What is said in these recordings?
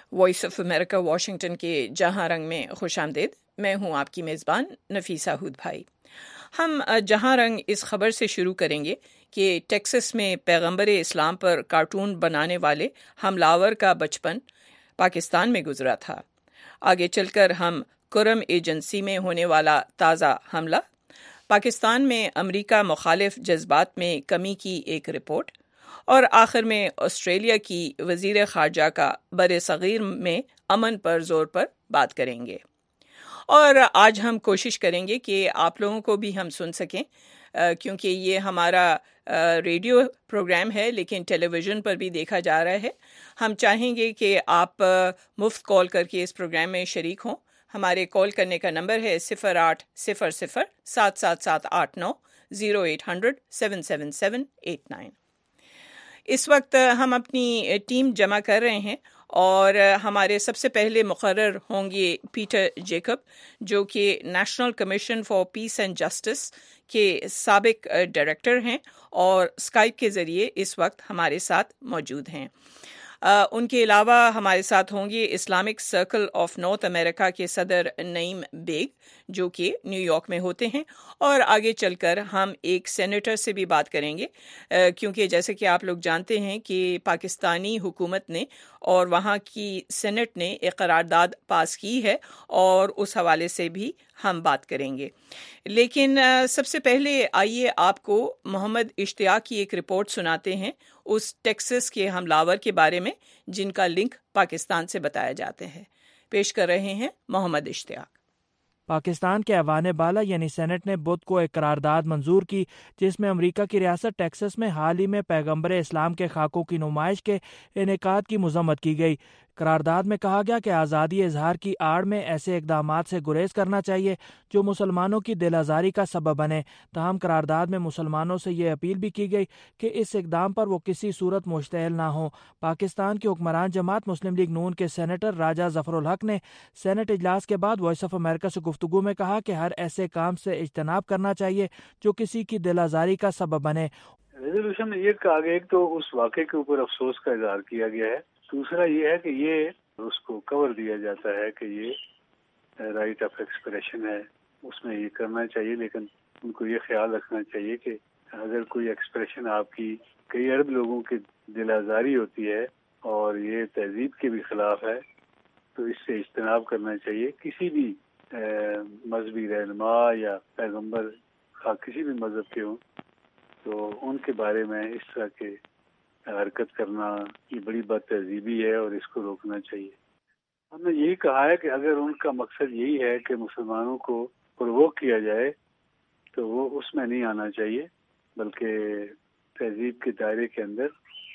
Voice of America Washington کے جہاں رنگ میں خوش آمدید۔ میں ہوں آپ کی میزبان نفیسہ ہود بھائی۔ ہم جہاں رنگ اس خبر سے شروع کریں گے کہ ٹیکسس میں پیغمبر اسلام پر کارٹون بنانے والے حملاور کا بچپن پاکستان میں گزرا تھا۔ آگے چل کر ہم کرم ایجنسی میں ہونے والا تازہ حملہ، پاکستان میں امریکہ مخالف جذبات میں کمی کی ایک رپورٹ، اور آخر میں آسٹریلیا کی وزیر خارجہ کا بر صغیر میں امن پر زور پر بات کریں گے۔ اور آج ہم کوشش کریں گے کہ آپ لوگوں کو بھی ہم سن سکیں، کیونکہ یہ ہمارا ریڈیو پروگرام ہے لیکن ٹیلی ویژن پر بھی دیکھا جا رہا ہے۔ ہم چاہیں گے کہ آپ مفت کال کر کے اس پروگرام میں شریک ہوں۔ ہمارے کال کرنے کا نمبر ہے 0800-7779 0800-777-89۔ اس وقت ہم اپنی ٹیم جمع کر رہے ہیں اور ہمارے سب سے پہلے مقرر ہوں گے پیٹر جیکب، جو کہ national commission for peace and justice کے سابق ڈائریکٹر ہیں اور اسکائپ کے ذریعے اس وقت ہمارے ساتھ موجود ہیں۔ ان کے علاوہ ہمارے ساتھ ہوں گے Islamic circle of North America کے صدر نعیم بیگ، جو کہ نیو یارک میں ہوتے ہیں، اور آگے چل کر ہم ایک سینیٹر سے بھی بات کریں گے، کیونکہ جیسے کہ آپ لوگ جانتے ہیں کہ پاکستانی حکومت نے اور وہاں کی سینٹ نے ایک قرارداد پاس کی ہے، اور اس حوالے سے بھی ہم بات کریں گے۔ لیکن سب سے پہلے آئیے آپ کو محمد اشتیاق کی ایک رپورٹ سناتے ہیں اس ٹیکسس کے حملاور کے بارے میں جن کا لنک پاکستان سے بتایا جاتے ہیں۔ پیش کر رہے ہیں محمد اشتیاق۔ پاکستان کے ایوان بالا یعنی سینٹ نے بدھ کو ایک قرارداد منظور کی جس میں امریکہ کی ریاست ٹیکسس میں حال ہی میں پیغمبر اسلام کے خاکوں کی نمائش کے انعقاد کی مذمت کی گئی۔ قرارداد میں کہا گیا کہ آزادی اظہار کی آڑ میں ایسے اقدامات سے گریز کرنا چاہیے جو مسلمانوں کی دل آزاری کا سبب بنے۔ تاہم قرارداد میں مسلمانوں سے یہ اپیل بھی کی گئی کہ اس اقدام پر وہ کسی صورت مشتعل نہ ہوں۔ پاکستان کی حکمران جماعت مسلم لیگ نون کے سینیٹر راجہ ظفر الحق نے سینٹ اجلاس کے بعد وائس آف امریکہ سے گفتگو میں کہا کہ ہر ایسے کام سے اجتناب کرنا چاہیے جو کسی کی دل آزاری کا سبب بنے۔ ریزولوشن میں یہ کہا گیا کہ تو اس واقعے کے اوپر افسوس کا اظہار کیا گیا ہے، دوسرا یہ ہے کہ یہ اس کو کور دیا جاتا ہے کہ یہ رائٹ آف ایکسپریشن ہے، اس میں یہ کرنا چاہیے، لیکن ان کو یہ خیال رکھنا چاہیے کہ اگر کوئی ایکسپریشن آپ کی کئی ارب لوگوں کی دل آزاری ہوتی ہے اور یہ تہذیب کے بھی خلاف ہے تو اس سے اجتناب کرنا چاہیے۔ کسی بھی مذہبی رہنما یا پیغمبر کسی بھی مذہب کے ہوں تو ان کے بارے میں اس طرح کے حرکت کرنا یہ بڑی بد تہذیبی ہے اور اس کو روکنا چاہیے۔ ہم نے یہی کہا ہے کہ اگر ان کا مقصد یہی ہے کہ مسلمانوں کو پرووک کیا جائے تو وہ اس میں نہیں آنا چاہیے، بلکہ تہذیب کے دائرے کے اندر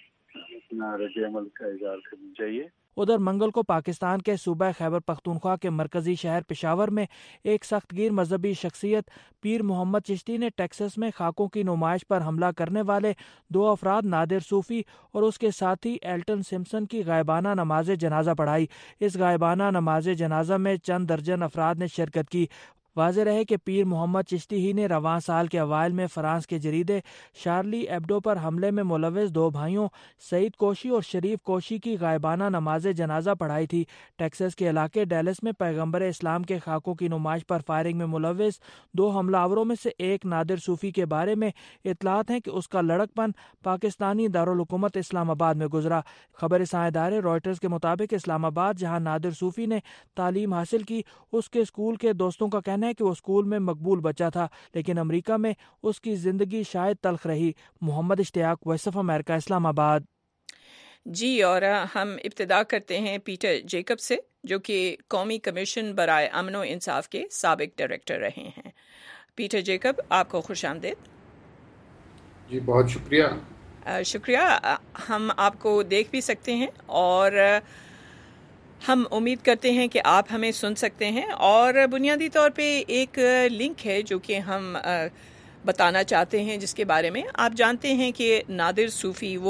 اپنا رد عمل کا اظہار کرنا چاہیے۔ ادھر منگل کو پاکستان کے صوبہ خیبر پختونخوا کے مرکزی شہر پشاور میں ایک سخت گیر مذہبی شخصیت پیر محمد چشتی نے ٹیکسس میں خاکوں کی نمائش پر حملہ کرنے والے 2 افراد نادر صوفی اور اس کے ساتھی ایلٹن سمپسن کی غائبانہ نماز جنازہ پڑھائی۔ اس غائبانہ نماز جنازہ میں چند درجن افراد نے شرکت کی۔ واضح رہے کہ پیر محمد چشتی ہی نے رواں سال کے اوائل میں فرانس کے جریدے شارلی ایبڈو پر حملے میں ملوث 2 بھائیوں سعید کوشی اور شریف کوشی کی غائبانہ نماز جنازہ پڑھائی تھی۔ ٹیکسس کے علاقے ڈیلس میں پیغمبر اسلام کے خاکوں کی نمائش پر فائرنگ میں ملوث 2 حملہ آوروں میں سے ایک نادر صوفی کے بارے میں اطلاعات ہیں کہ اس کا لڑکپن پاکستانی دارالحکومت اسلام آباد میں گزرا۔ خبر رساں ادارے رائٹرز کے مطابق اسلام آباد جہاں نادر صوفی نے تعلیم حاصل کی، اس کے اسکول کے دوستوں کا کہنا ہے کہ وہ اسکول میں مقبول بچہ تھا، لیکن امریکہ میں اس کی زندگی شاید تلخ رہی۔ محمد اشتیاق، وائس آف امریکہ، اسلام آباد۔ جی، اور ہم ابتدا کرتے ہیں پیٹر جیکب سے، جو کہ قومی کمیشن برائے امن و انصاف کے سابق ڈائریکٹر رہے ہیں۔ پیٹر جیکب، آپ کو خوش آمدید۔ جی بہت شکریہ۔ شکریہ۔ ہم آپ کو دیکھ بھی سکتے ہیں اور ہم امید کرتے ہیں کہ آپ ہمیں سن سکتے ہیں، اور بنیادی طور پہ ایک لنک ہے جو کہ ہم بتانا چاہتے ہیں جس کے بارے میں آپ جانتے ہیں کہ نادر صوفی وہ